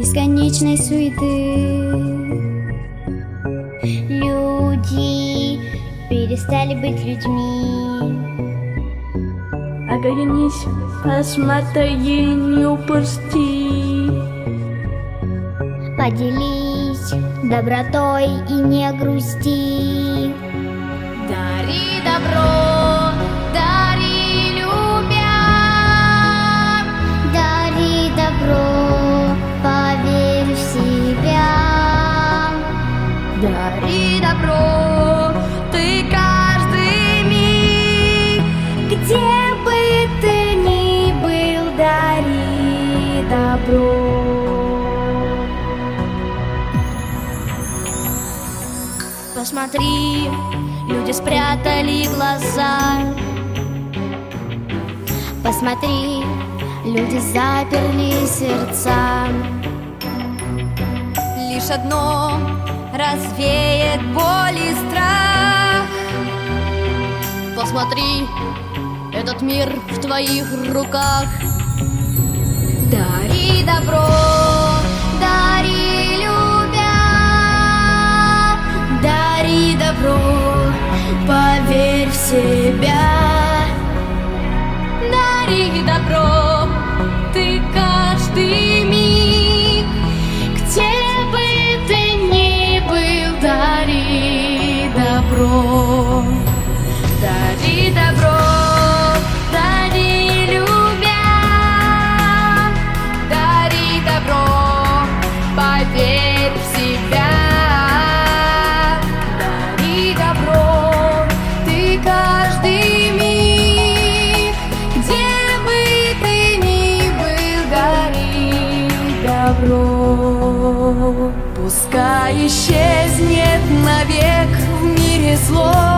бесконечной суеты. Люди перестали быть людьми. Оглянись, посмотри, не упусти. Поделись добротой и не грусти. Дари добро, дари любя. Дари добро, поверь в себя. Дари добро, ты каждый миг. Где бы ты ни был, дари добро. Посмотри, люди спрятали глаза. Посмотри, люди заперли сердца. Лишь одно развеет боль и страх. Посмотри, этот мир в твоих руках. Дари добро, дари любя. Дари добро, поверь в себя. Дари добро, ты каждый миг. Где бы ты ни был, дари добро. Дари добро, дари любя. Дари добро, поверь в себя. Дари добро, ты каждый миг. Где бы ты ни был, дари добро. Пускай исчезнет навек в мире зло.